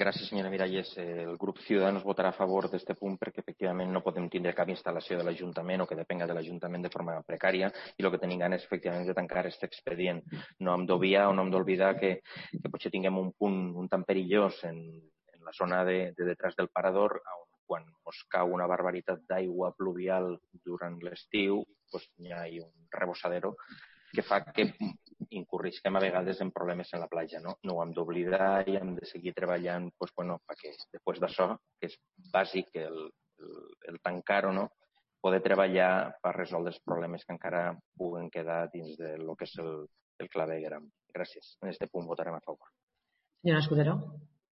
gràcies, senyora Miralles. El grup Ciudadanos votarà a favor d'aquest punt perquè efectivament no podem tindre cap instal·lació de l'Ajuntament o que depenga de l'Ajuntament de forma precària i el que tenim ganes efectivament de tancar aquest expedient. No hem d'obviar o no hem d'oblidar que potser tinguem un punt un tant perillós en la zona de detrás del parador on quan ens cau una barbaritat d'aigua pluvial durant l'estiu hi ha un rebossadero que fa que incorrisquem a vegades en problemes en la platja. No ho hem d'oblidar i hem de seguir treballant perquè després d'això, que és bàsic el tancar-ho, no? Poder treballar per resoldre els problemes que encara puguen quedar dins del que és el clavegueram. Gràcies. En aquest punt votarem a favor. Senyora Escudero.